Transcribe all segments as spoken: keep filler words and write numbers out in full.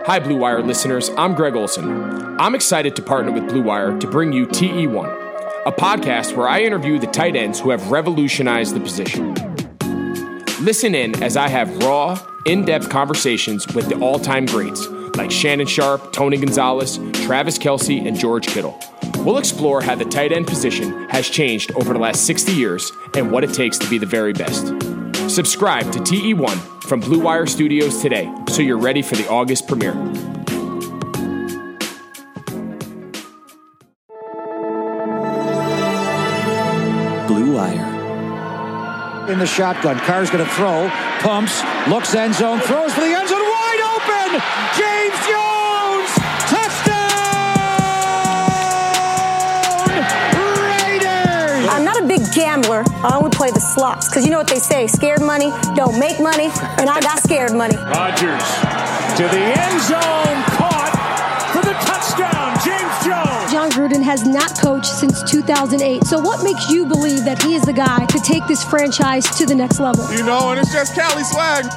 Hi, Blue Wire listeners. I'm Greg Olson. I'm excited to partner with Blue Wire to bring you T E one, a podcast where I interview the tight ends who have revolutionized the position. Listen in as I have raw, in-depth conversations with the all-time greats like Shannon Sharpe, Tony Gonzalez, Travis Kelce, and George Kittle. We'll explore how the tight end position has changed over the last sixty years and what it takes to be the very best. Subscribe to T E one from Blue Wire Studios today so you're ready for the August premiere. Blue Wire. In the shotgun, Carr's going to throw, pumps, looks end zone, throws for the end zone, wide open! James Jones! Touchdown! Raiders! I'm not a big gambler. I only play the slots. Because you know what they say, scared money don't make money, and I got scared money. Rodgers to the end zone, caught for the touchdown, James Jones! Jon Gruden has not coached since two thousand eight. So what makes you believe that he is the guy to take this franchise to the next level? You know, and it's just Cali swag.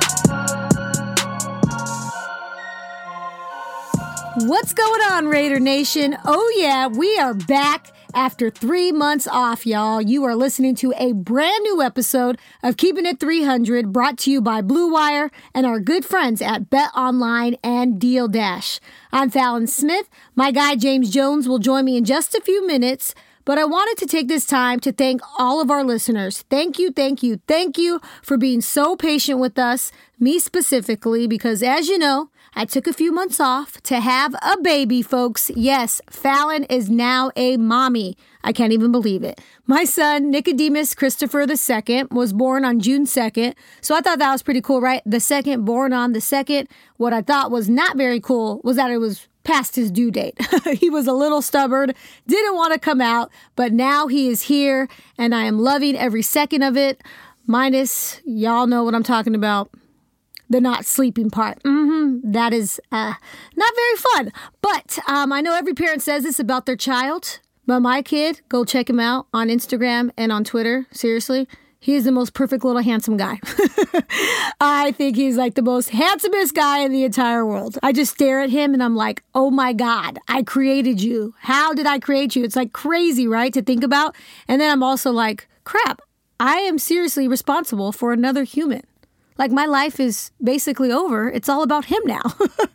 What's going on, Raider Nation? Oh yeah, we are back after three months off, y'all. You are listening to a brand new episode of Keeping It three hundred, brought to you by Blue Wire and our good friends at Bet Online and Deal Dash. I'm Fallon Smith. My guy James Jones will join me in just a few minutes, but I wanted to take this time to thank all of our listeners. Thank you, thank you, thank you for being so patient with us, me specifically, because as you know, I took a few months off to have a baby, folks. Yes, Fallon is now a mommy. I can't even believe it. My son, Nicodemus Christopher the Second, was born on June second, so I thought that was pretty cool, right? The second, born on the second. What I thought was not very cool was that it was past his due date. He was a little stubborn, didn't want to come out, but now he is here, and I am loving every second of it, minus, y'all know what I'm talking about, the not sleeping part. Mm-hmm. That is uh, not very fun. But um, I know every parent says this about their child, but my kid, go check him out on Instagram and on Twitter. Seriously, he is the most perfect little handsome guy. I think he's like the most handsomest guy in the entire world. I just stare at him and I'm like, oh my God, I created you. How did I create you? It's like crazy, right, to think about. And then I'm also like, crap, I am seriously responsible for another human. Like, my life is basically over. It's all about him now.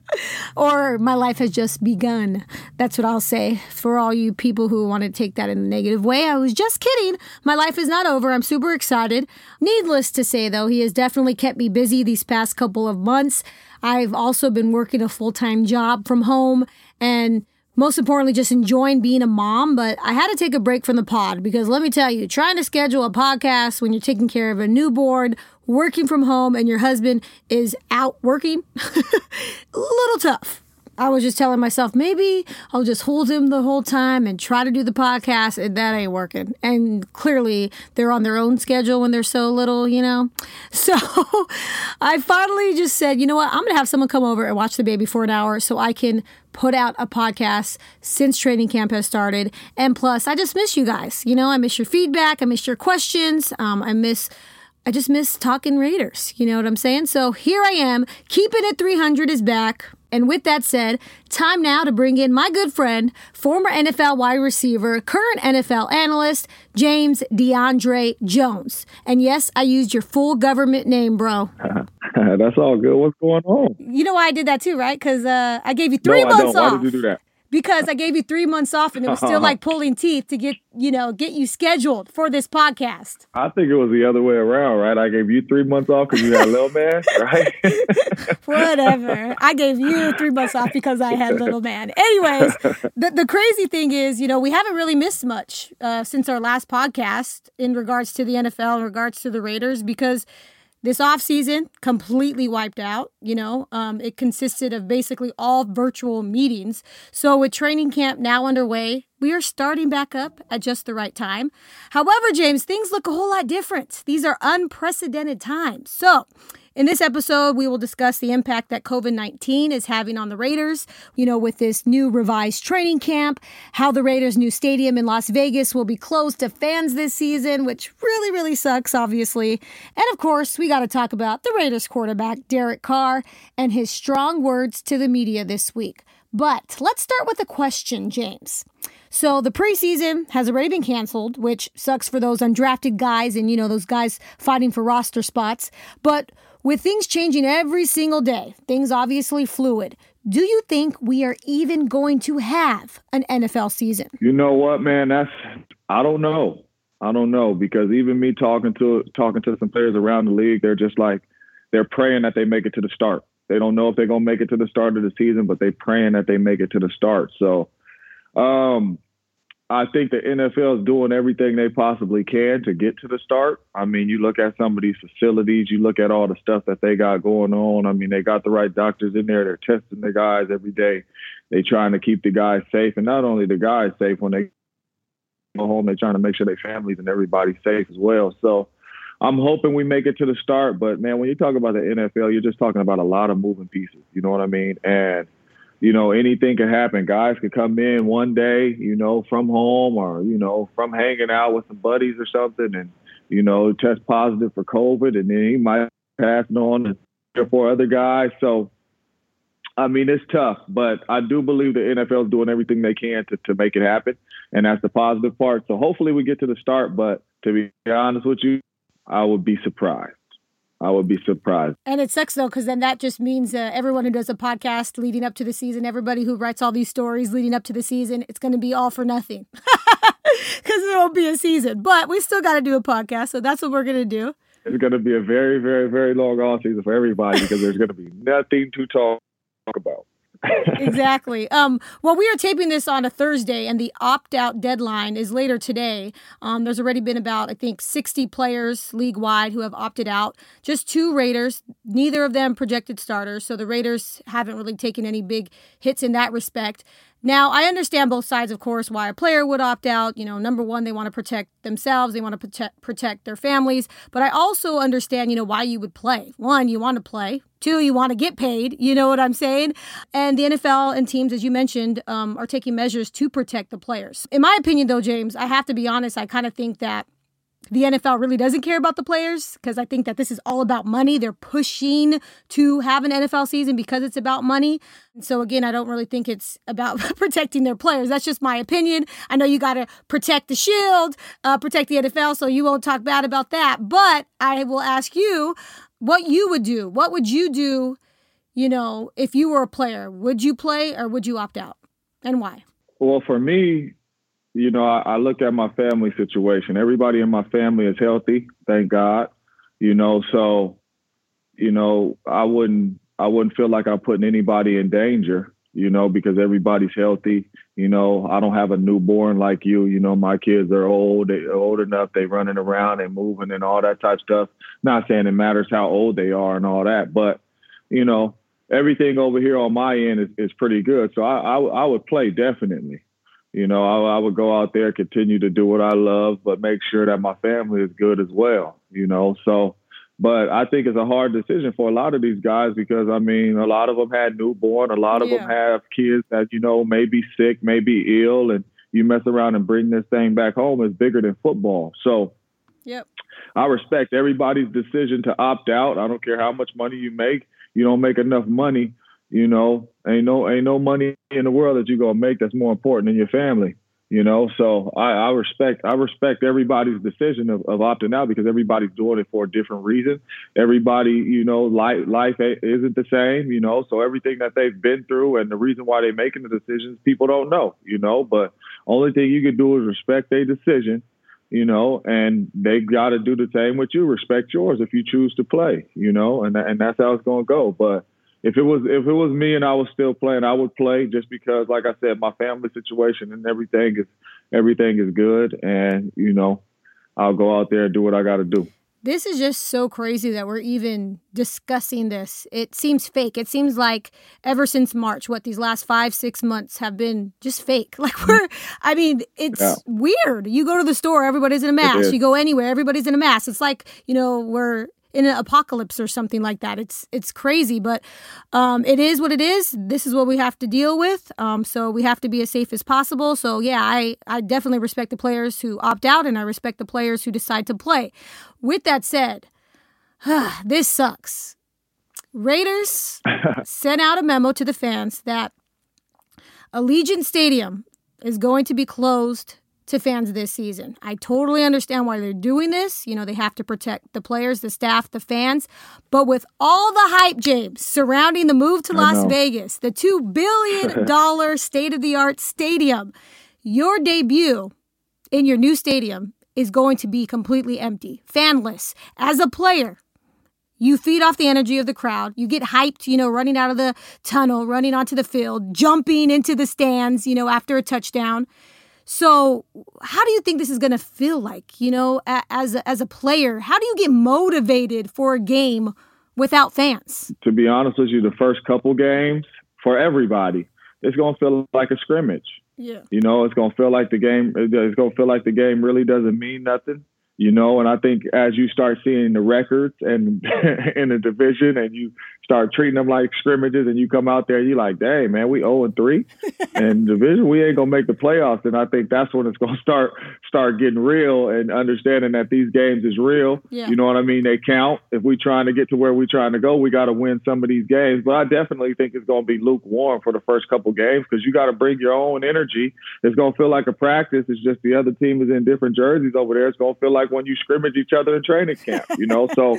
Or my life has just begun. That's what I'll say for all you people who want to take that in a negative way. I was just kidding. My life is not over. I'm super excited. Needless to say, though, he has definitely kept me busy these past couple of months. I've also been working a full-time job from home and most importantly, just enjoying being a mom, but I had to take a break from the pod because let me tell you, trying to schedule a podcast when you're taking care of a newborn, working from home, and your husband is out working, a little tough. I was just telling myself, maybe I'll just hold him the whole time and try to do the podcast, and that ain't working. And clearly, they're on their own schedule when they're so little, you know? So I finally just said, you know what? I'm going to have someone come over and watch the baby for an hour so I can put out a podcast since training camp has started. And plus, I just miss you guys. You know, I miss your feedback. I miss your questions. Um, I miss... I just miss talking Raiders. You know what I'm saying? So here I am. Keeping It three hundred is back. And with that said, time now to bring in my good friend, former N F L wide receiver, current N F L analyst, James DeAndre Jones. And yes, I used your full government name, bro. That's all good. What's going on? You know why I did that too, right? Because uh, I gave you three no, months I don't. off. Why did you do that? Because I gave you three months off and it was still like pulling teeth to get, you know, get you scheduled for this podcast. I think it was the other way around, right? I gave you three months off because you had little man, right? Whatever. I gave you three months off because I had little man. Anyways, the, the crazy thing is, you know, we haven't really missed much uh, since our last podcast in regards to the N F L, in regards to the Raiders, because this offseason completely wiped out, you know. Um, it consisted of basically all virtual meetings. So with training camp now underway, we are starting back up at just the right time. However, James, things look a whole lot different. These are unprecedented times. So In this episode, we will discuss the impact that covid nineteen is having on the Raiders, you know, with this new revised training camp, how the Raiders' new stadium in Las Vegas will be closed to fans this season, which really, really sucks, obviously. And of course, we got to talk about the Raiders quarterback, Derek Carr, and his strong words to the media this week. But let's start with a question, James. So the preseason has already been canceled, which sucks for those undrafted guys and, you know, those guys fighting for roster spots. But with things changing every single day, things obviously fluid, do you think we are even going to have an N F L season? You know what, man? That's I don't know. I don't know because even me talking to talking to some players around the league, they're just like they're praying that they make it to the start. They don't know if they're gonna make it to the start of the season, but they're praying that they make it to the start. So, um, I think the N F L is doing everything they possibly can to get to the start. I mean, you look at some of these facilities, you look at all the stuff that they got going on. I mean, they got the right doctors in there. They're testing the guys every day. They're trying to keep the guys safe. And not only the guys safe, when they go home, they're trying to make sure their families and everybody's safe as well. So I'm hoping we make it to the start. But, man, when you talk about the N F L, you're just talking about a lot of moving pieces. You know what I mean? And you know, anything could happen. Guys could come in one day, you know, from home or, you know, from hanging out with some buddies or something and, you know, test positive for COVID. And then he might pass it on to three or four other guys. So, I mean, it's tough. But I do believe the N F L is doing everything they can to, to make it happen. And that's the positive part. So hopefully we get to the start. But to be honest with you, I would be surprised. I would be surprised. And it sucks, though, because then that just means uh, everyone who does a podcast leading up to the season, everybody who writes all these stories leading up to the season, it's going to be all for nothing because there won't be a season. But we still got to do a podcast, so that's what we're going to do. It's going to be a very, very, very long off season for everybody because there's going to be nothing to talk about. Exactly. Um, well, we are taping this on a Thursday, and the opt-out deadline is later today. Um, there's already been about, I think, sixty players league-wide who have opted out. Just two Raiders, neither of them projected starters, so the Raiders haven't really taken any big hits in that respect. Now, I understand both sides, of course, why a player would opt out. You know, number one, they want to protect themselves. They want to protect protect their families. But I also understand, you know, why you would play. One, you want to play. Two, you want to get paid. You know what I'm saying? And the N F L and teams, as you mentioned, um, are taking measures to protect the players. In my opinion, though, James, I have to be honest, I kind of think that the N F L really doesn't care about the players because I think that this is all about money. They're pushing to have an N F L season because it's about money. And so, again, I don't really think it's about protecting their players. That's just my opinion. I know you got to protect the shield, uh, protect the N F L, so you won't talk bad about that. But I will ask you what you would do. What would you do, you know, if you were a player? Would you play or would you opt out? And why? Well, for me, you know, I, I look at my family situation. Everybody in my family is healthy, thank God. You know, so, you know, I wouldn't I wouldn't feel like I'm putting anybody in danger, you know, because everybody's healthy. You know, I don't have a newborn like you. You know, my kids are old, they're old enough, they running around and moving and all that type of stuff. Not saying it matters how old they are and all that, but, you know, everything over here on my end is, is pretty good. So I, I, I would play definitely. You know, I, I would go out there, continue to do what I love, but make sure that my family is good as well, you know. So, but I think it's a hard decision for a lot of these guys because, I mean, a lot of them had newborn. A lot of yeah. them have kids that, you know, may be sick, may be ill, and you mess around and bring this thing back home is bigger than football. So yep. I respect everybody's decision to opt out. I don't care how much money you make. You don't make enough money. You know, ain't no ain't no money in the world that you're gonna make that's more important than your family. You know, so I, I respect I respect everybody's decision of, of opting out because everybody's doing it for a different reason. Everybody, you know, life life isn't the same. You know, so everything that they've been through and the reason why they're making the decisions, people don't know. You know, but only thing you can do is respect their decision. You know, and they got to do the same with you. Respect yours if you choose to play. You know, and and that's how it's gonna go. But If it was if it was me and I was still playing, I would play just because, like I said, my family situation and everything is everything is good, and you know, I'll go out there and do what I got to do. This is just so crazy that we're even discussing this. It seems fake. It seems like ever since March, what these last five, six months have been just fake. Like we're, I mean, it's yeah. weird. You go to the store, everybody's in a mask. You go anywhere, everybody's in a mask. It's like, you know, we're in an apocalypse or something like that. It's it's crazy, but um, it is what it is. This is what we have to deal with. Um, so we have to be as safe as possible. So yeah, I, I definitely respect the players who opt out, and I respect the players who decide to play. With that said, this sucks. Raiders sent out a memo to the fans that Allegiant Stadium is going to be closed to fans this season. I totally understand why they're doing this. You know, they have to protect the players, the staff, the fans. But with all the hype, James, surrounding the move to Las Vegas, the two billion dollars state-of-the-art stadium, your debut in your new stadium is going to be completely empty, fanless. As a player, you feed off the energy of the crowd. You get hyped, you know, running out of the tunnel, running onto the field, jumping into the stands, you know, after a touchdown. So how do you think this is going to feel like, you know, as a, as a player? How do you get motivated for a game without fans? To be honest with you, the first couple games, for everybody, it's going to feel like a scrimmage. Yeah. You know, it's going to feel like the game, it's going to feel like the game really doesn't mean nothing. You know, and I think as you start seeing the records and in the division and you start treating them like scrimmages and you come out there, you're like, dang, man, we oh and three. And division, we ain't going to make the playoffs. And I think that's when it's going to start start getting real and understanding that these games is real. Yeah. You know what I mean? They count. If we're trying to get to where we're trying to go, we got to win some of these games. But I definitely think it's going to be lukewarm for the first couple games because you got to bring your own energy. It's going to feel like a practice. It's just the other team is in different jerseys over there. It's going to feel like when you scrimmage each other in training camp, you know? So,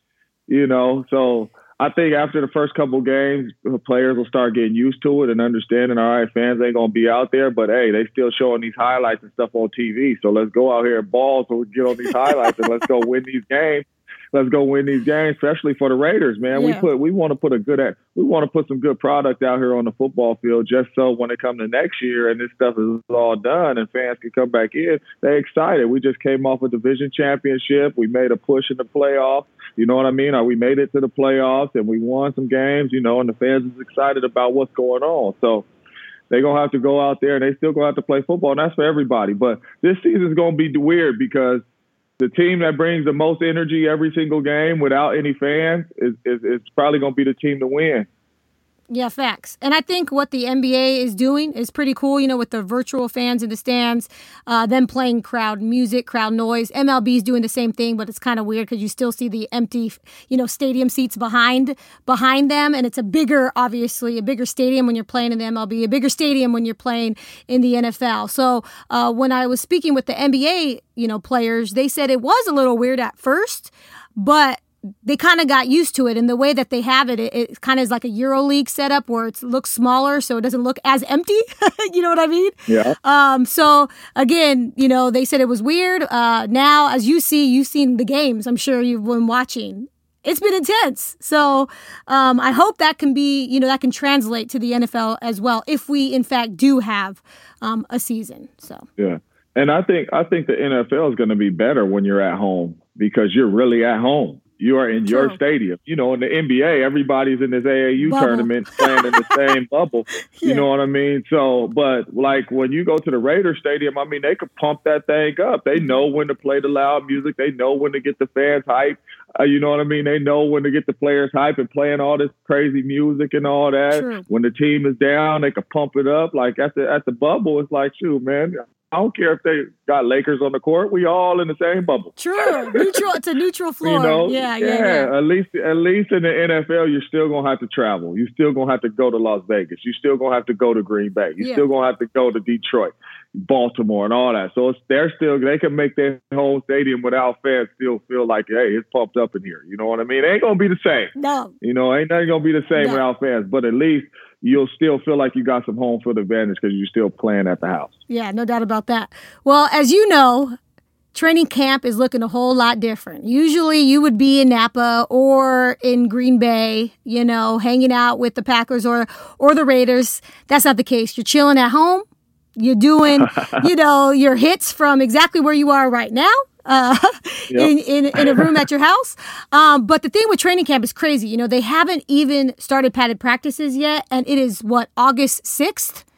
you know, so I think after the first couple games, the players will start getting used to it and understanding, all right, fans ain't going to be out there, but hey, they still showing these highlights and stuff on T V. So let's go out here and ball so we can get on these highlights and let's go win these games. Let's go win these games, especially for the Raiders, man. Yeah. We put, we want to put a good, we want to put some good product out here on the football field, just so when it comes to next year and this stuff is all done and fans can come back in, they're excited. We just came off a division championship. We made a push in the playoffs. You know what I mean? Or we made it to the playoffs and we won some games, you know, and the fans is excited about what's going on. So they're going to have to go out there and they still going to have to play football, and that's for everybody. But this season is going to be weird because the team that brings the most energy every single game without any fans is, is, is probably going to be the team to win. Yeah, facts. And I think what the N B A is doing is pretty cool, you know, with the virtual fans in the stands, uh, them playing crowd music, crowd noise. M L B is doing the same thing, but it's kind of weird because you still see the empty, you know, stadium seats behind behind them. And it's a bigger, obviously, a bigger stadium when you're playing in the M L B, a bigger stadium when you're playing in the N F L. So uh, when I was speaking with the N B A, you know, players, they said it was a little weird at first, but they kind of got used to it, and the way that they have it, it, it kind of is like a EuroLeague setup where it looks smaller, so it doesn't look as empty. You know what I mean? Yeah. Um. So again, you know, they said it was weird. Uh. Now, as you see, you've seen the games. I'm sure you've been watching. It's been intense. So um, I hope that can be, you know, that can translate to the N F L as well, if we in fact do have um a season. So yeah. And I think I think the N F L is going to be better when you're at home because you're really at home. You are in True. Your stadium. You know, in the N B A, everybody's in this A A U bubble. tournament playing in the same bubble. You yeah. know what I mean? So, but like when you go to the Raiders stadium, I mean, they could pump that thing up. They know when to play the loud music. They know when to get the fans hyped. Uh, you know what I mean? They know when to get the players hyped and playing all this crazy music and all that. True. When the team is down, they could pump it up. Like at the at the bubble, it's like, shoot, man, I don't care if they got Lakers on the court. We all in the same bubble. True. Neutral. It's a neutral floor. You know? Yeah, yeah, yeah, yeah. At least, at least in the N F L, you're still going to have to travel. You're still going to have to go to Las Vegas. You're still going to have to go to Green Bay. You're yeah. still going to have to go to Detroit, Baltimore, and all that. So it's, they're still, they can make their home stadium without fans still feel like, hey, it's pumped up in here. You know what I mean? It ain't going to be the same. No. You know, ain't nothing going to be the same no. without fans. But at least you'll still feel like you got some home field advantage because you're still playing at the house. Yeah, no doubt about that. Well, as you know, training camp is looking a whole lot different. Usually you would be in Napa or in Green Bay, you know, hanging out with the Packers or or the Raiders. That's not the case. You're chilling at home. You're doing, you know, your hits from exactly where you are right now. Uh, yep. in, in in a room at your house. Um, but the thing with training camp is crazy. You know, they haven't even started padded practices yet. And it is, what, August sixth?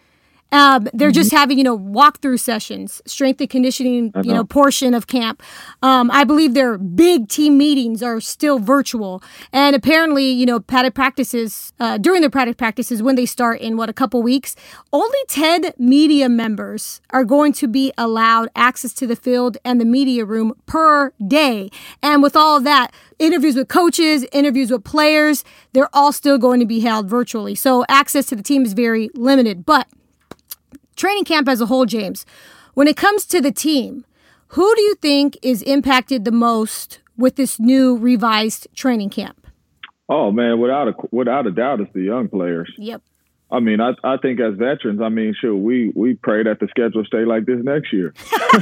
Um, they're Mm-hmm. just having, you know, walkthrough sessions, strength and conditioning, you know, portion of camp. Um, I believe their big team meetings are still virtual. And apparently, you know, paddock practices, uh, during their paddock practices, when they start in, what, a couple weeks, only ten media members are going to be allowed access to the field and the media room per day. And with all of that, interviews with coaches, interviews with players, they're all still going to be held virtually. So access to the team is very limited. But training camp as a whole, James, when it comes to the team, who do you think is impacted the most with this new revised training camp? Oh, man, without a, without a doubt, it's the young players. Yep. I mean, I, I think as veterans, I mean, sure, we, we pray that the schedule stay like this next year.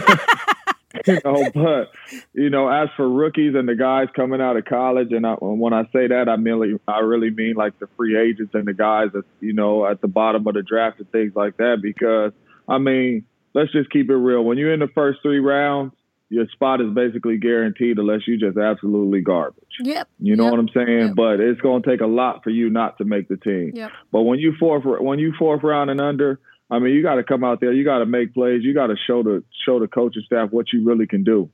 You know, but, you know, as for rookies and the guys coming out of college, and I, when I say that, I mean, I really mean like the free agents and the guys that, you know, at the bottom of the draft and things like that, because, I mean, let's just keep it real. When you're in the first three rounds, your spot is basically guaranteed unless you just absolutely garbage. Yep. You know yep. what I'm saying? Yep. But it's going to take a lot for you not to make the team. Yep. But when you fourth, when you fourth round and under, I mean, you got to come out there. You got to make plays. You got to show the show the coaching staff what you really can do.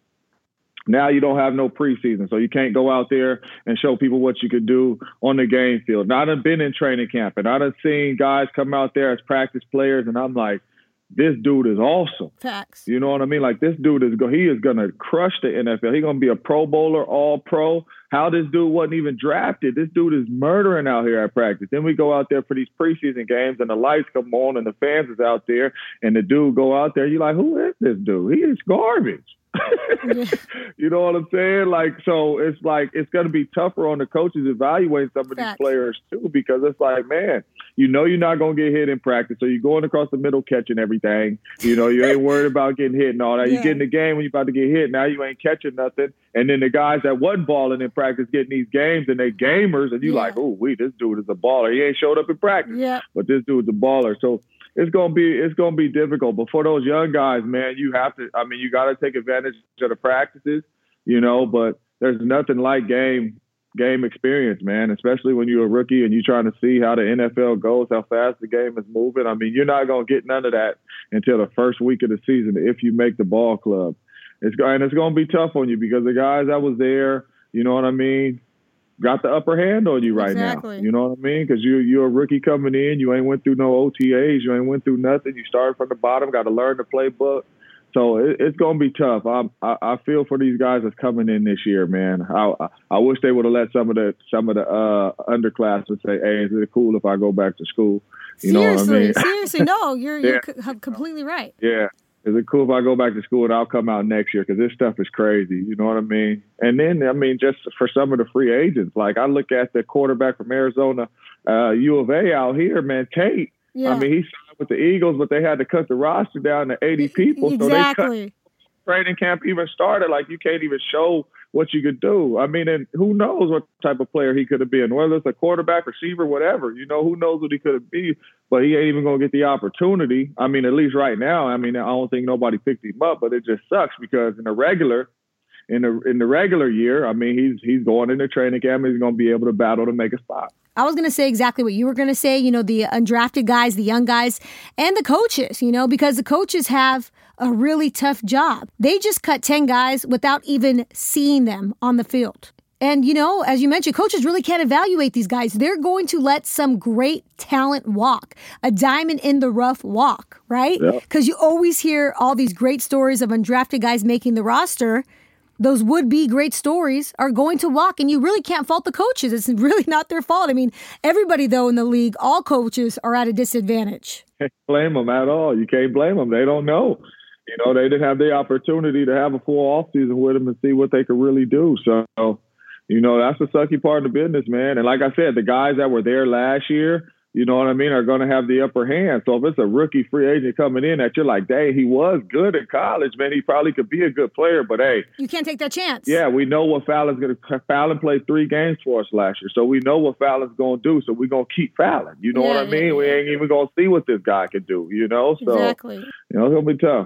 Now you don't have no preseason, so you can't go out there and show people what you could do on the game field. Now, I've been in training camp, and I've seen guys come out there as practice players, and I'm like, this dude is awesome. Facts. You know what I mean? Like, this dude is go. He is going to crush the N F L. He's going to be a Pro Bowler, all pro. How this dude wasn't even drafted. This dude is murdering out here at practice. Then we go out there for these preseason games, and the lights come on, and the fans is out there, and the dude go out there. You're like, who is this dude? He is garbage. Yeah. You know what I'm saying? Like, so it's like it's going to be tougher on the coaches evaluating some of Facts. these players too, because it's like, man, you know you're not going to get hit in practice, so you're going across the middle catching everything. You know, you ain't worried about getting hit and all that. Yeah. You get in the game when you're about to get hit. Now you ain't catching nothing. And then the guys that wasn't balling in practice getting these games, and they gamers, and you yeah. like, oh, wait, this dude is a baller. He ain't showed up in practice, yeah. but this dude's a baller. So it's gonna be it's gonna be difficult. But for those young guys, man, you have to. I mean, you got to take advantage of the practices, you know. But there's nothing like game game experience, man. Especially when you're a rookie and you're trying to see how the N F L goes, how fast the game is moving. I mean, you're not gonna get none of that until the first week of the season if you make the ball club. It's and it's gonna be tough on you because the guys that was there, you know what I mean, got the upper hand on you right exactly. now. You know what I mean? Because you, you're a rookie coming in. You ain't went through no O T As. You ain't went through nothing. You started from the bottom, got to learn the playbook. So it, it's going to be tough. I, I I feel for these guys that's coming in this year, man. I I, I wish they would have let some of the some of the uh, underclassmen say, hey, is it cool if I go back to school? You seriously, know what I mean? seriously. No, you're, yeah. you're completely right. Yeah. Is it cool if I go back to school and I'll come out next year? Because this stuff is crazy. You know what I mean? And then, I mean, just for some of the free agents, like I look at the quarterback from Arizona, uh, U of A out here, man, Tate. Yeah. I mean, he signed with the Eagles, but they had to cut the roster down to eighty people. Exactly. So they cut training camp even started. Like, you can't even show what you could do. I mean, and who knows what type of player he could have been, whether it's a quarterback, receiver, whatever. You know, who knows what he could have been, but he ain't even going to get the opportunity. I mean, at least right now, I mean, I don't think nobody picked him up, but it just sucks because in the regular, in the in the regular year, I mean, he's he's going into training camp. He's going to be able to battle to make a spot. I was going to say exactly what you were going to say, you know, the undrafted guys, the young guys, and the coaches, you know, because the coaches have a really tough job. They just cut ten guys without even seeing them on the field. And, you know, as you mentioned, coaches really can't evaluate these guys. They're going to let some great talent walk, a diamond in the rough walk, right? Because yeah. you always hear all these great stories of undrafted guys making the roster. Those would-be great stories are going to walk, and you really can't fault the coaches. It's really not their fault. I mean, everybody, though, in the league, all coaches are at a disadvantage. You can't blame them at all. You can't blame them. They don't know. You know, they didn't have the opportunity to have a full offseason with them and see what they could really do. So, you know, that's the sucky part of the business, man. And like I said, the guys that were there last year, you know what I mean, are going to have the upper hand. So if it's a rookie free agent coming in that you're like, dang, he was good in college, man, he probably could be a good player. But, hey. You can't take that chance. Yeah, we know what Fallon's going to – Fallon played three games for us last year. So we know what Fallon's going to do. So we're going to keep Fallon. You know yeah, what I mean? Yeah, we ain't even going to see what this guy can do, you know? So, exactly. You know, it's going to be tough.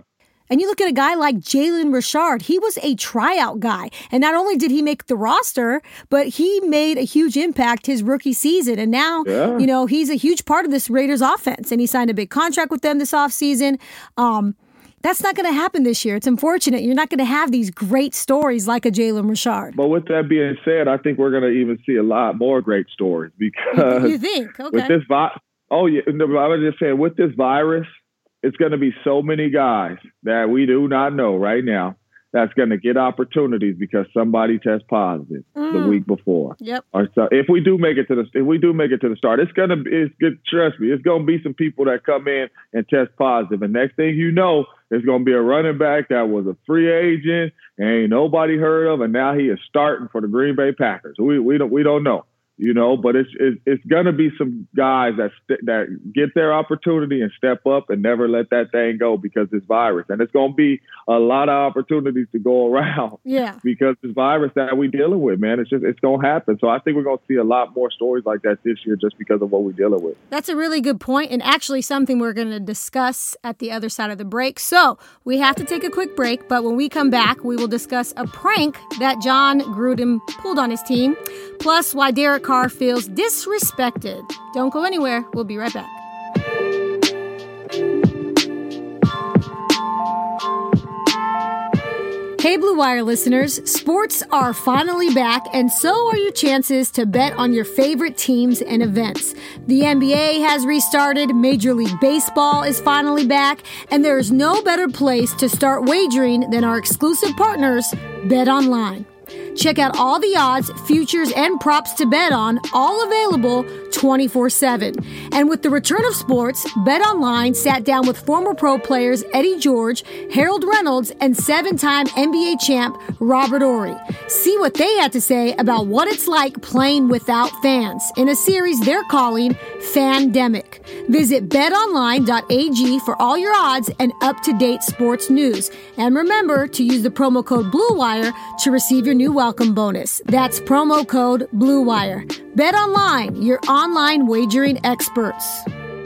And you look at a guy like Jalen Richard. He was a tryout guy. And not only did he make the roster, but he made a huge impact his rookie season. And now, yeah. you know, he's a huge part of this Raiders offense. And he signed a big contract with them this offseason. Um, that's not going to happen this year. It's unfortunate. You're not going to have these great stories like a Jalen Richard. But with that being said, I think we're going to even see a lot more great stories because you, you think? Okay. With this vi- oh, yeah. No, I was just saying, with this virus, it's going to be so many guys that we do not know right now that's going to get opportunities because somebody tests positive mm. the week before. Yep. Or so if we do make it to the if we do make it to the start, it's going to it's good. Trust me, it's going to be some people that come in and test positive, and next thing you know, there's going to be a running back that was a free agent and ain't nobody heard of, and now he is starting for the Green Bay Packers. We we don't we don't know. You know, but it's it's, it's going to be some guys that st- that get their opportunity and step up and never let that thing go because this virus. And it's going to be a lot of opportunities to go around. Yeah. Because this virus that we're dealing with, man, it's just it's going to happen. So I think we're going to see a lot more stories like that this year just because of what we're dealing with. That's a really good point, and actually something we're going to discuss at the other side of the break. So we have to take a quick break, but when we come back, we will discuss a prank that Jon Gruden pulled on his team, plus why Derek Carr feels disrespected. Don't go anywhere. We'll be right back. Hey Blue Wire listeners, sports are finally back, and so are your chances to bet on your favorite teams and events. The N B A has restarted, Major League Baseball is finally back, and there is no better place to start wagering than our exclusive partners, BetOnline. Check out all the odds, futures, and props to bet on, all available twenty-four seven. And with the return of sports, BetOnline sat down with former pro players Eddie George, Harold Reynolds, and seven-time N B A champ Robert Horry. See what they had to say about what it's like playing without fans in a series they're calling Fandemic. Visit bet online dot a g for all your odds and up-to-date sports news. And remember to use the promo code BlueWire to receive your new welcome bonus. That's promo code BlueWire. BetOnline, your online wagering experts.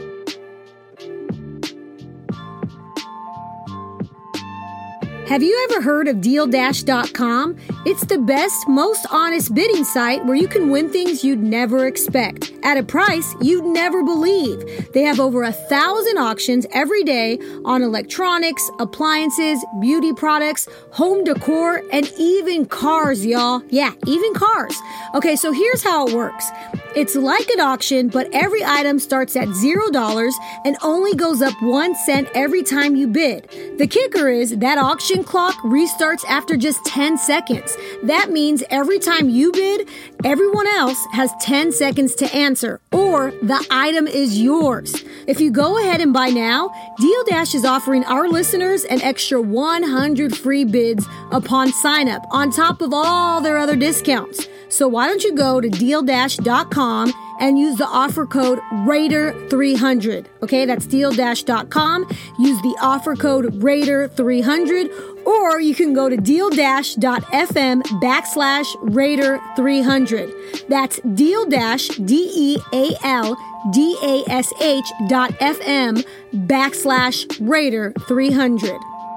Have you ever heard of deal dash dot com? It's the best, most honest bidding site where you can win things you'd never expect at a price you'd never believe. They have over a thousand auctions every day on electronics, appliances, beauty products, home decor, and even cars, y'all. Yeah, even cars. Okay, so here's how it works. It's like an auction, but every item starts at zero dollars and only goes up one cent every time you bid. The kicker is that auction clock restarts after just ten seconds. That means every time you bid, everyone else has ten seconds to answer, or the item is yours. If you go ahead and buy now, Deal Dash is offering our listeners an extra one hundred free bids upon sign up, on top of all their other discounts. So why don't you go to deal dash dot com and use the offer code Raider three hundred. Okay, that's deal dash dot com. Use the offer code Raider three hundred, or you can go to deal dash dot f m backslash Raider three hundred. That's deal dash D E A L D A S H dot F M backslash Raider three hundred.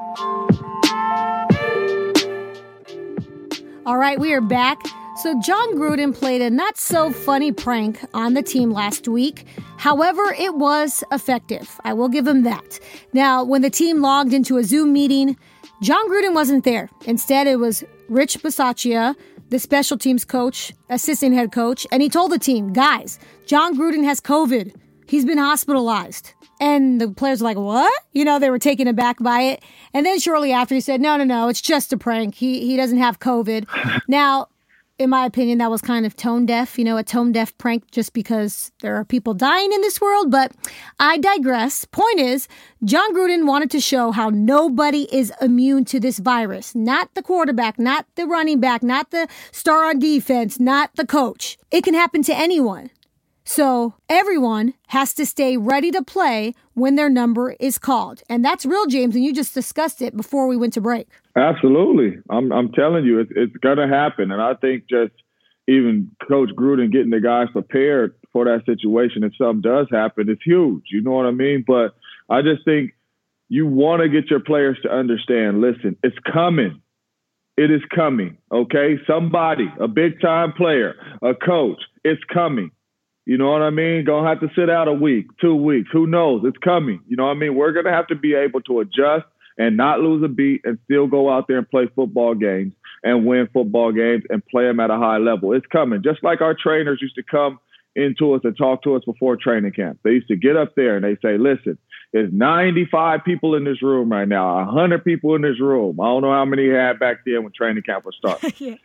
All right, we are back. So Jon Gruden played a not-so-funny prank on the team last week. However, it was effective. I will give him that. Now, when the team logged into a Zoom meeting, Jon Gruden wasn't there. Instead, it was Rich Bisaccia, the special teams coach, assistant head coach, and he told the team, guys, Jon Gruden has COVID. He's been hospitalized. And the players were like, what? You know, they were taken aback by it. And then shortly after, he said, no, no, no, it's just a prank. He he doesn't have COVID. Now, in my opinion, that was kind of tone deaf, you know, a tone deaf prank just because there are people dying in this world. But I digress. Point is, Jon Gruden wanted to show how nobody is immune to this virus. Not the quarterback, not the running back, not the star on defense, not the coach. It can happen to anyone. So everyone has to stay ready to play when their number is called. And that's real, James, and you just discussed it before we went to break. Absolutely. I'm I'm telling you, it's, it's going to happen. And I think just even Coach Gruden getting the guys prepared for that situation, if something does happen, it's huge. You know what I mean? But I just think you want to get your players to understand, listen, it's coming. It is coming, okay? Somebody, a big-time player, a coach, it's coming. You know what I mean? Gonna have to sit out a week, two weeks. Who knows? It's coming. You know what I mean? We're going to have to be able to adjust and not lose a beat and still go out there and play football games and win football games and play them at a high level. It's coming. Just like our trainers used to come into us and talk to us before training camp. They used to get up there and they say, listen, there's ninety-five people in this room right now, one hundred people in this room. I don't know how many you had back then when training camp was starting. yeah.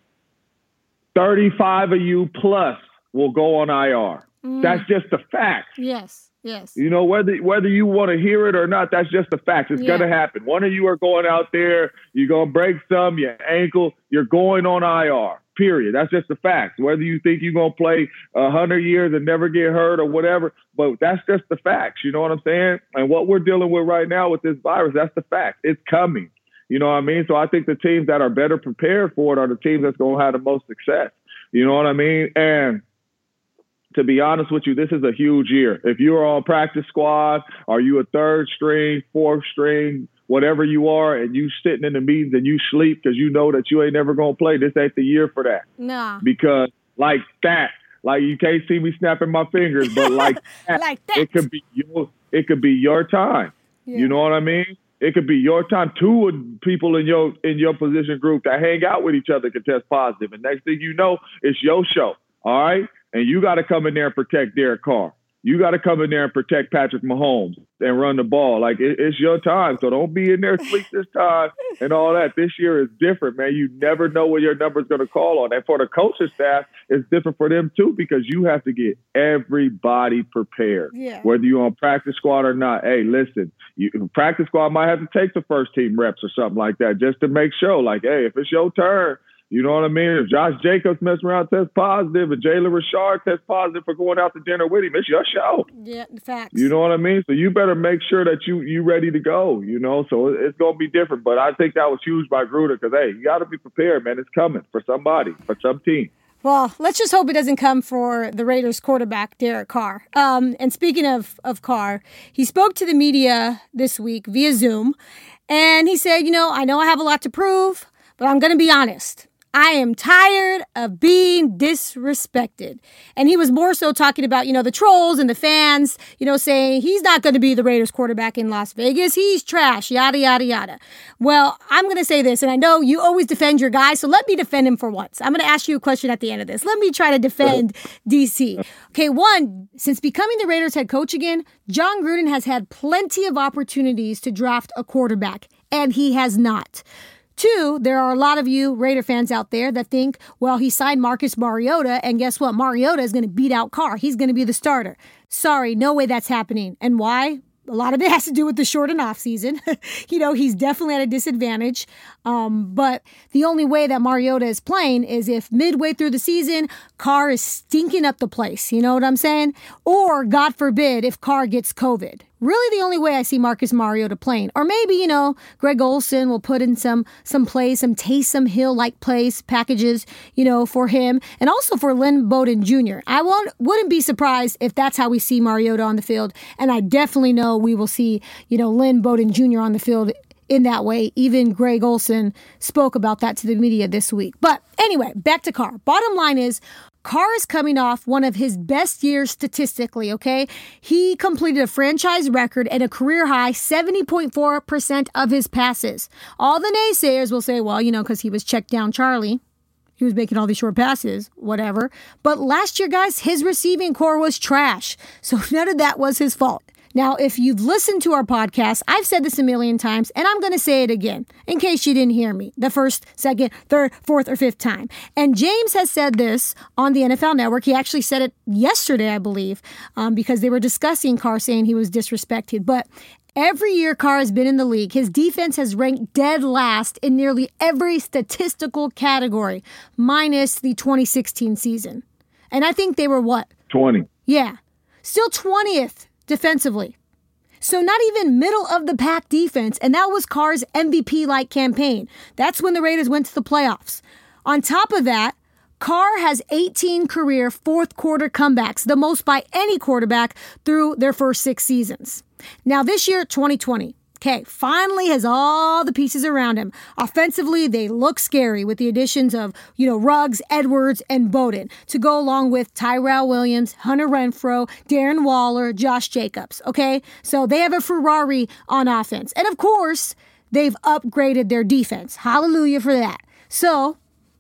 thirty-five of you plus will go on I R. Mm. That's just the fact. Yes, yes. You know, whether whether you want to hear it or not, that's just the fact. It's yeah. going to happen. One of you are going out there, you're going to break some, your ankle, you're going on I R. Period. That's just the fact. Whether you think you're going to play a hundred years and never get hurt or whatever, but that's just the facts. You know what I'm saying? And what we're dealing with right now with this virus, that's the fact. It's coming. You know what I mean? So I think the teams that are better prepared for it are the teams that's going to have the most success. You know what I mean? And to be honest with you, this is a huge year. If you're on practice squad, are you a third string, fourth string, whatever you are, and you sitting in the meetings and you sleep because you know that you ain't never going to play, this ain't the year for that. Nah. Because like that, like you can't see me snapping my fingers, but like that, like that. it could be your, it could be your time. Yeah. You know what I mean? It could be your time. Two of people in your in your position group that hang out with each other can test positive, and next thing you know, it's your show. All right, and you got to come in there and protect Derek Carr. You got to come in there and protect Patrick Mahomes and run the ball. Like, it, it's your time. So don't be in there sleep this time and all that. This year is different, man. You never know what your number's going to call on. And for the coaching staff, it's different for them, too, because you have to get everybody prepared. Yeah. Whether you're on practice squad or not. Hey, listen, you, practice squad might have to take the first team reps or something like that just to make sure, like, hey, if it's your turn, you know what I mean? If Josh Jacobs mess around, test positive, and Jalen Richard test positive for going out to dinner with him, it's your show. Yeah, facts. You know what I mean? So you better make sure that you you ready to go, you know? So it's going to be different. But I think that was huge by Gruden because, hey, you got to be prepared, man. It's coming for somebody, for some team. Well, let's just hope it doesn't come for the Raiders quarterback, Derek Carr. Um, and speaking of, of Carr, he spoke to the media this week via Zoom, and he said, you know, I know I have a lot to prove, but I'm going to be honest. I am tired of being disrespected. And he was more so talking about, you know, the trolls and the fans, you know, saying he's not going to be the Raiders quarterback in Las Vegas. He's trash, yada, yada, yada. Well, I'm going to say this, and I know you always defend your guy, so let me defend him for once. I'm going to ask you a question at the end of this. Let me try to defend D C. Okay, one, since becoming the Raiders head coach again, Jon Gruden has had plenty of opportunities to draft a quarterback, and he has not. Two, there are a lot of you Raider fans out there that think, well, he signed Marcus Mariota, and guess what? Mariota is going to beat out Carr. He's going to be the starter. Sorry, no way that's happening. And why? A lot of it has to do with the shortened offseason. you know, he's definitely at a disadvantage. Um, but the only way that Mariota is playing is if midway through the season, Carr is stinking up the place. You know what I'm saying? Or, God forbid, if Carr gets COVID. Really the only way I see Marcus Mariota playing. Or maybe, you know, Greg Olsen will put in some some plays, some Taysom Hill-like plays, packages, you know, for him. And also for Lynn Bowden Junior I won't, wouldn't be surprised if that's how we see Mariota on the field. And I definitely know we will see, you know, Lynn Bowden Junior on the field in that way. Even Greg Olsen spoke about that to the media this week. But anyway, back to Carr. Bottom line is, Carr is coming off one of his best years statistically, okay? He completed a franchise record and a career high seventy point four percent of his passes. All the naysayers will say, well, you know, because he was checked down Charlie. He was making all these short passes, whatever. But last year, guys, his receiving core was trash. So none of that was his fault. Now, if you've listened to our podcast, I've said this a million times, and I'm going to say it again, in case you didn't hear me the first, second, third, fourth, or fifth time. And James has said this on the N F L Network. He actually said it yesterday, I believe, um, because they were discussing Carr saying he was disrespected. But every year Carr has been in the league, his defense has ranked dead last in nearly every statistical category, minus the twenty sixteen season. And I think they were what? twenty. Yeah. Still twentieth. Defensively. So not even middle of the pack defense, and that was Carr's M V P-like campaign. That's when the Raiders went to the playoffs. On top of that, Carr has eighteen career fourth quarter comebacks, the most by any quarterback through their first six seasons. Now this year, twenty twenty, Okay, finally has all the pieces around him. Offensively, they look scary with the additions of, you know, Ruggs, Edwards, and Bowden to go along with Tyrell Williams, Hunter Renfrow, Darren Waller, Josh Jacobs. Okay, so they have a Ferrari on offense. And of course, they've upgraded their defense. Hallelujah for that. So,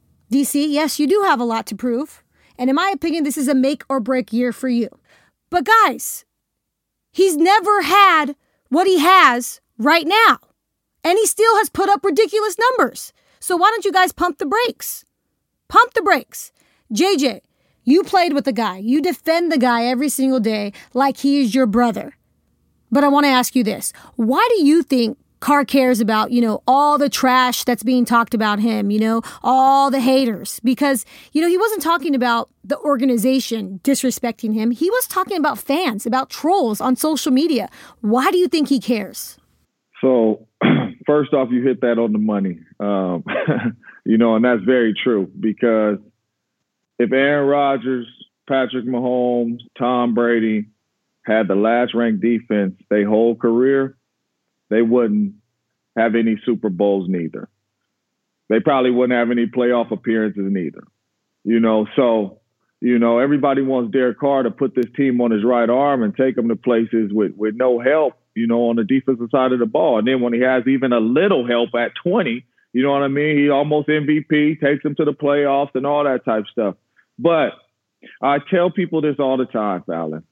D C, yes, you do have a lot to prove. And in my opinion, this is a make or break year for you. But guys, he's never had what he has right now. And he still has put up ridiculous numbers. So why don't you guys pump the brakes? Pump the brakes. J J, you played with the guy. You defend the guy every single day like he is your brother. But I want to ask you this. Why do you think Carr cares about, you know, all the trash that's being talked about him, you know, all the haters? Because, you know, he wasn't talking about the organization disrespecting him. He was talking about fans, about trolls on social media. Why do you think he cares? So, first off, you hit that on the money, um, you know, and that's very true, because if Aaron Rodgers, Patrick Mahomes, Tom Brady had the last ranked defense their whole career, they wouldn't have any Super Bowls neither. They probably wouldn't have any playoff appearances neither. You know, so, you know, everybody wants Derek Carr to put this team on his right arm and take them to places with, with no help, you know, on the defensive side of the ball. And then when he has even a little help at twenty, you know what I mean? He almost M V P, takes them to the playoffs and all that type stuff. But I tell people this all the time, Fallon.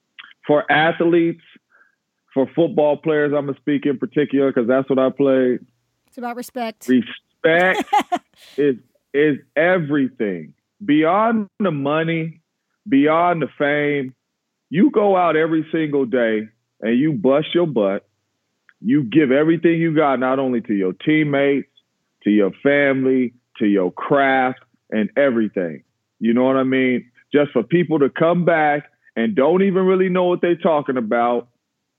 For athletes, for football players, I'm going to speak in particular because that's what I played. It's about respect. Respect is is everything. Beyond the money, beyond the fame, you go out every single day and you bust your butt. You give everything you got, not only to your teammates, to your family, to your craft, and everything. You know what I mean? Just for people to come back and don't even really know what they're talking about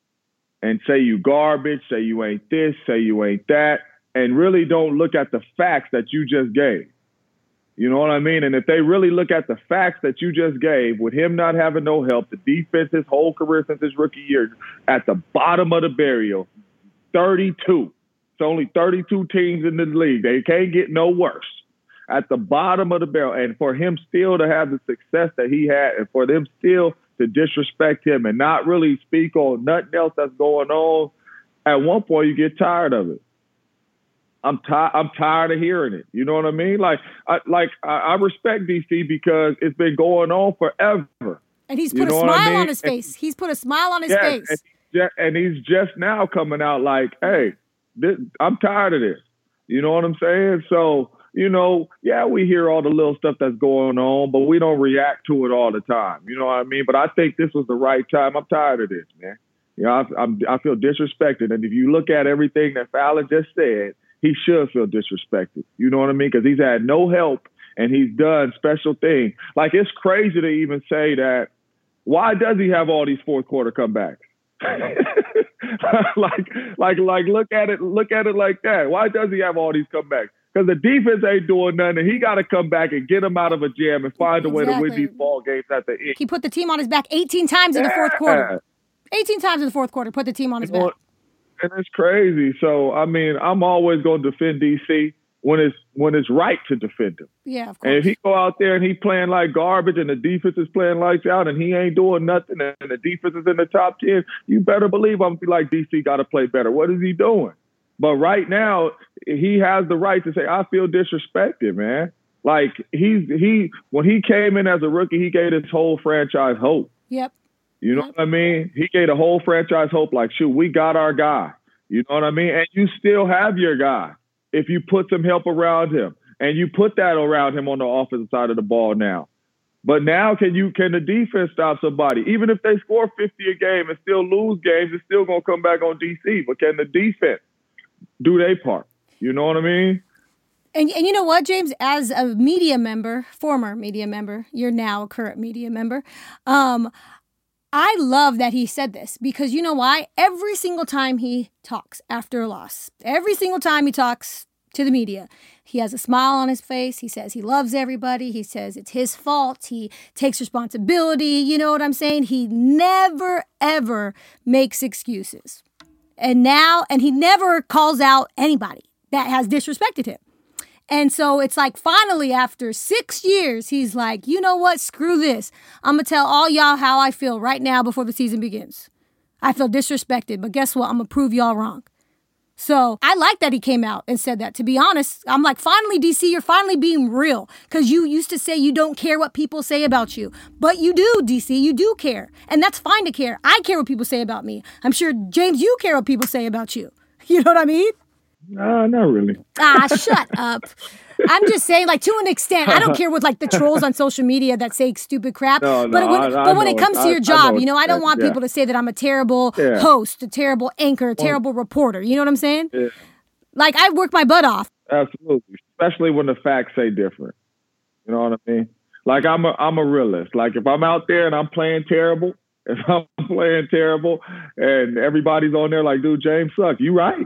and say you garbage, say you ain't this, say you ain't that, and really don't look at the facts that you just gave. You know what I mean? And if they really look at the facts that you just gave, with him not having no help, the defense his whole career since his rookie year at the bottom of the barrel, thirty-two. It's only thirty-two teams in the league. They can't get no worse. At the bottom of the barrel. And for him still to have the success that he had, and for them still to disrespect him and not really speak on nothing else that's going on, at one point you get tired of it. I'm tired. I'm tired of hearing it. You know what I mean? Like, I, like I, I respect D C because it's been going on forever. And he's put you know a smile I mean? on his face. And, he's put a smile on his yeah, face. And, just, and he's just now coming out like, hey, this, I'm tired of this. You know what I'm saying? So, you know, yeah, we hear all the little stuff that's going on, but we don't react to it all the time. You know what I mean? But I think this was the right time. I'm tired of this, man. You know, I, I'm, I feel disrespected. And if you look at everything that Fallon just said, he should feel disrespected. You know what I mean? Because he's had no help and he's done special things. Like, it's crazy to even say that. Why does he have all these fourth quarter comebacks? like, like, like, look at it, look at it like that. Why does he have all these comebacks? Because the defense ain't doing nothing, and he got to come back and get him out of a jam and find exactly. a way to win these ball games at the end. He put the team on his back eighteen times in yeah. the fourth quarter. eighteen times in the fourth quarter, put the team on his you know, back. And it's crazy. So, I mean, I'm always going to defend D C when it's when it's right to defend him. Yeah, of course. And if he go out there and he playing like garbage and the defense is playing lights out and he ain't doing nothing and the defense is in the top ten, you better believe I'm going to be like, D C got to play better. What is he doing? But right now, he has the right to say, I feel disrespected, man. Like, he's he when he came in as a rookie, he gave his whole franchise hope. Yep. You know yep. what I mean? He gave the whole franchise hope, like, shoot, we got our guy. You know what I mean? And you still have your guy if you put some help around him. And you put that around him on the offensive side of the ball now. But now can you can the defense stop somebody? Even if they score fifty a game and still lose games, it's still going to come back on D C. But can the defense do their part? You know what I mean? And, and you know what, James? As a media member, former media member, you're now a current media member, um, I love that he said this because you know why? Every single time he talks after a loss, every single time he talks to the media, he has a smile on his face. He says he loves everybody. He says it's his fault. He takes responsibility. You know what I'm saying? He never, ever makes excuses. And now, and he never calls out anybody that has disrespected him. And so it's like finally after six years, he's like, you know what? Screw this. I'm going to tell all y'all how I feel right now before the season begins. I feel disrespected, but guess what? I'm going to prove y'all wrong. So I like that he came out and said that. To be honest, I'm like, finally, D C, you're finally being real. Because you used to say you don't care what people say about you. But you do, D C. You do care. And that's fine to care. I care what people say about me. I'm sure, James, you care what people say about you. You know what I mean? No, not really. Ah, shut up. I'm just saying, like, to an extent, I don't care with, like, the trolls on social media that say stupid crap. No, no, but when, I, I but when know it comes it. to your I, job, I you know, I don't want yeah. people to say that I'm a terrible yeah. host, a terrible anchor, a terrible well, reporter. You know what I'm saying? Yeah. Like, I work my butt off. Absolutely. Especially when the facts say different. You know what I mean? Like, I'm a, I'm a realist. Like, if I'm out there and I'm playing terrible, if I'm playing terrible and everybody's on there like, dude, James sucks, you right.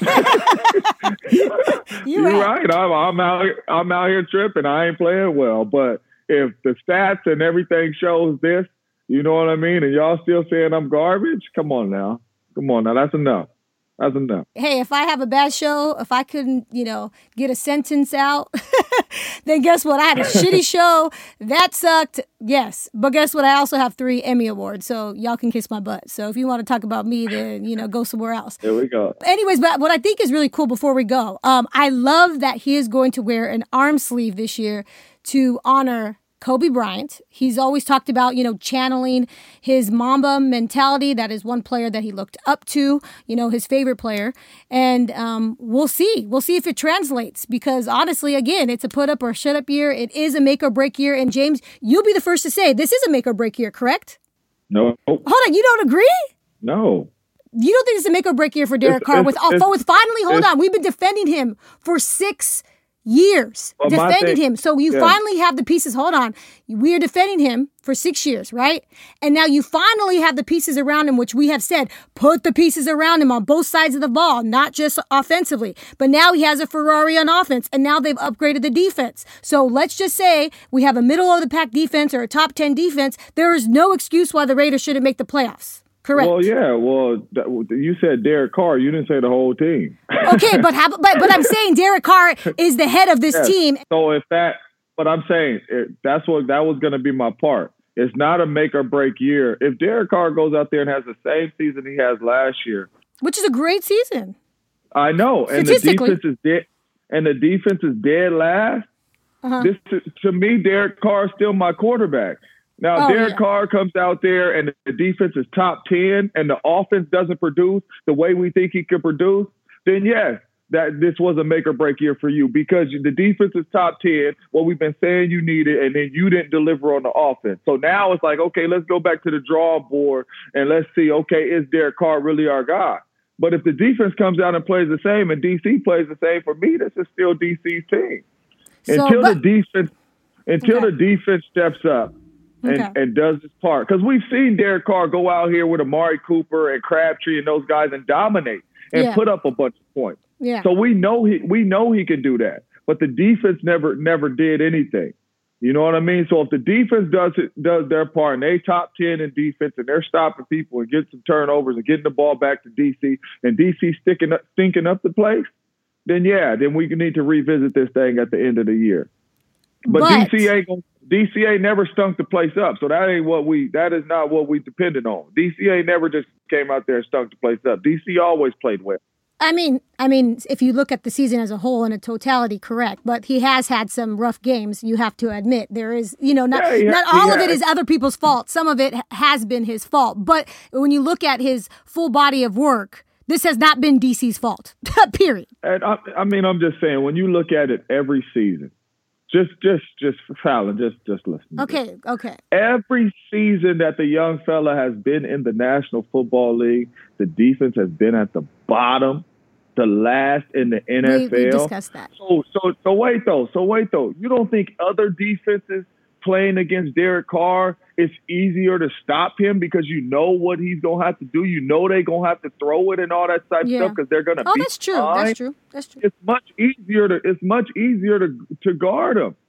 You're, You're right. right. I'm, I'm out. Here, I'm out here tripping. I ain't playing well. But if the stats and everything shows this, you know what I mean, and y'all still saying I'm garbage, come on now. Come on now. That's enough. That's enough. Hey, if I have a bad show, if I couldn't, you know, get a sentence out, then guess what? I had a shitty show. That sucked. Yes. But guess what? I also have three Emmy Awards. So y'all can kiss my butt. So if you want to talk about me, then, you know, go somewhere else. There we go. Anyways, but what I think is really cool before we go, um, I love that he is going to wear an arm sleeve this year to honor Kobe Bryant. He's always talked about, you know, channeling his Mamba mentality. That is one player that he looked up to, you know, his favorite player. And um, we'll see. We'll see if it translates because honestly, again, it's a put up or shut up year. It is a make or break year. And James, you'll be the first to say this is a make or break year, correct? No. Hold on. You don't agree? No. You don't think it's a make or break year for Derek it's, Carr? it's, with, it's, with finally, hold on. We've been defending him for six years, well, defended thing, him. So you yeah. finally have the pieces. Hold on. We are defending him for six years, right? And now you finally have the pieces around him, which we have said, put the pieces around him on both sides of the ball, not just offensively. But now he has a Ferrari on offense, and now they've upgraded the defense. So let's just say we have a middle of the pack defense or a top ten defense. There is no excuse why the Raiders shouldn't make the playoffs. Correct. Well, yeah. Well, you said Derek Carr. You didn't say the whole team. Okay, but how, but but I'm saying Derek Carr is the head of this yes. team. So if that, but I'm saying it, that's what that was going to be my part. It's not a make or break year. If Derek Carr goes out there and has the same season he has last year, which is a great season, I know, and the defense is dead, and the defense is dead last. Uh-huh. This to, to me, Derek Carr is still my quarterback. Now, oh, Derek yeah. Carr comes out there and the defense is top ten and the offense doesn't produce the way we think he could produce, then yes, that this was a make or break year for you because the defense is top ten, what we've been saying you needed, and then you didn't deliver on the offense. So now it's like, okay, let's go back to the drawing board and let's see, okay, is Derek Carr really our guy? But if the defense comes out and plays the same and D C plays the same, for me, this is still D C's team. So, until but, the defense, until okay. the defense steps up. And, okay. and does his part. Because we've seen Derek Carr go out here with Amari Cooper and Crabtree and those guys and dominate and yeah. put up a bunch of points. Yeah. So we know he we know he can do that. But the defense never never did anything. You know what I mean? So if the defense does it, does their part and they top ten in defense and they're stopping people and getting some turnovers and getting the ball back to D C and D C sticking up, stinking up the place, then yeah, then we need to revisit this thing at the end of the year. But, but D C ain't gonna D C A never stunk the place up, so that ain't what we. That is not what we depended on. D C A never just came out there and stunk the place up. D C always played well. I mean, I mean, if you look at the season as a whole in a totality, correct. But he has had some rough games. You have to admit there is, you know, not yeah, not ha- all of it is other people's fault. Some of it has been his fault. But when you look at his full body of work, this has not been D C's fault. Period. And I, I mean, I'm just saying when you look at it every season. Just, just, just, Fallon, just, just listen. Okay, okay. Every season that the young fella has been in the National Football League, the defense has been at the bottom, the last in the N F L. We, we discussed that. So, so, so wait though. So wait though. You don't think other defenses playing against Derek Carr, it's easier to stop him because you know what he's gonna have to do. You know they're gonna have to throw it and all that type yeah. of stuff because they're gonna. Oh, be that's true. fine. That's true. That's true. It's much easier to. It's much easier to to guard him.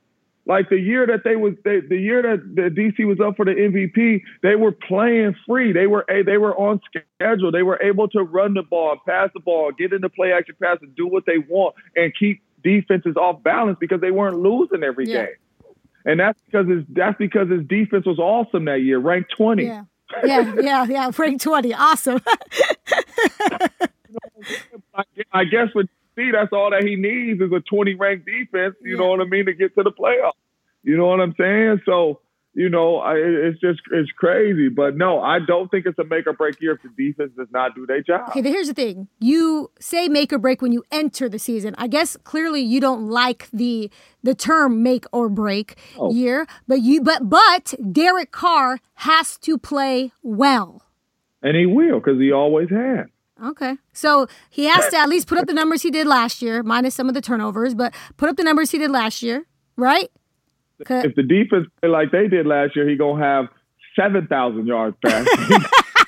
Like the year that they was, they, the year that the D C was up for the M V P, they were playing free. They were they were on schedule. They were able to run the ball, pass the ball, get into play action pass, and do what they want, and keep defenses off balance because they weren't losing every yeah. game. And that's because his that's because his defense was awesome that year, ranked twentieth. Yeah, yeah, yeah, yeah, ranked twentieth. Awesome. I guess with D C, that's all that he needs is a twenty ranked defense. You yeah. know what I mean, to get to the playoffs. You know what I'm saying? So, you know, I, it's just, it's crazy. But no, I don't think it's a make or break year if the defense does not do their job. Okay, but here's the thing. You say make or break when you enter the season. I guess clearly you don't like the the term make or break oh. year, but you but but Derek Carr has to play well. And he will, because he always has. Okay. So he has to at least put up the numbers he did last year, minus some of the turnovers, but put up the numbers he did last year, right? If the defense play like they did last year, he going to have seven thousand yards passing.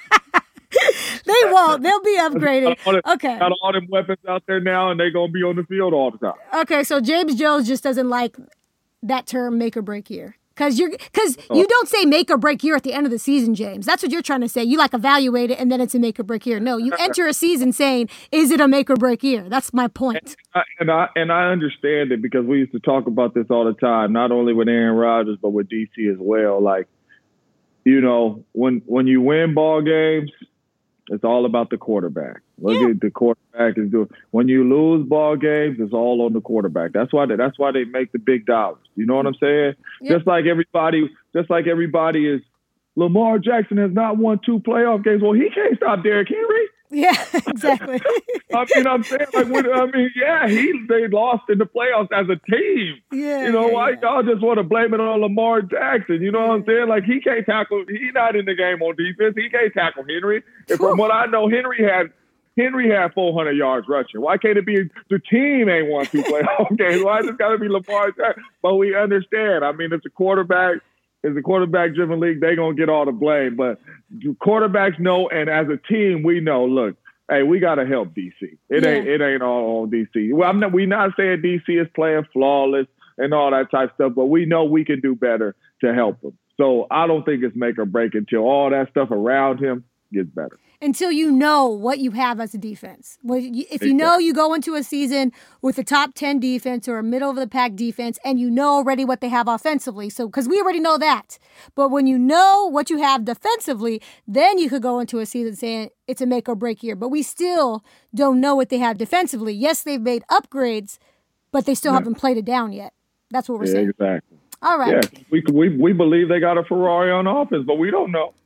They won't. They'll be upgraded. Okay. Got all them weapons out there now, and they're going to be on the field all the time. Okay, so James Jones just doesn't like that term make or break year. Because you're, because oh. you don't say make or break year at the end of the season, James. That's what you're trying to say. You like evaluate it, and then it's a make or break year. No, you enter a season saying, is it a make or break year? That's my point. And I, and I and I understand it because we used to talk about this all the time, not only with Aaron Rodgers, but with D C as well. Like, you know, when when you win ball games, it's all about the quarterback. Look yeah. at the quarterback is doing. When you lose ball games, it's all on the quarterback. That's why they, that's why they make the big dollars. You know what I'm saying? Yeah. Just like everybody, just like everybody is. Lamar Jackson has not won two playoff games. Well, he can't stop Derrick Henry. Yeah, exactly. I mean, I'm saying, like, when, I mean, yeah, he they lost in the playoffs as a team. Yeah, you know, yeah, why yeah. y'all just want to blame it on Lamar Jackson? You know what I'm saying? Like, he can't tackle. He's not in the game on defense. He can't tackle Henry. And from what I know, Henry had Henry had four hundred yards rushing. Why can't it be the team ain't won two playoff games? Why it's got to be Lamar Jackson? But we understand. I mean, it's a quarterback. It's a quarterback-driven league. They're going to get all the blame. But quarterbacks know, and as a team, we know, look, hey, we got to help D C. It yeah. ain't it ain't all on D C. Well, I'm not, we're not saying D C is playing flawless and all that type of stuff, but we know we can do better to help them. So I don't think it's make or break until all that stuff around him gets better. Until you know what you have as a defense. If you know you go into a season with a top ten defense or a middle-of-the-pack defense and you know already what they have offensively, so because we already know that. But when you know what you have defensively, then you could go into a season saying it's a make-or-break year. But we still don't know what they have defensively. Yes, they've made upgrades, but they still yeah. haven't played it down yet. That's what we're yeah, saying. Exactly. All right. Yeah, we, we, we believe they got a Ferrari on offense, but we don't know.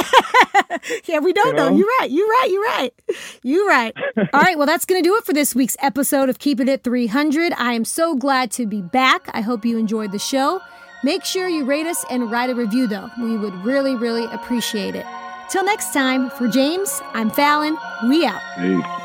Yeah, we don't you know? know. You're right. You're right. You're right. You're right. All right. Well, that's going to do it for this week's episode of Keeping It three hundred. I am so glad to be back. I hope you enjoyed the show. Make sure you rate us and write a review, though. We would really, really appreciate it. Till next time, for James, I'm Fallon. We out. Peace.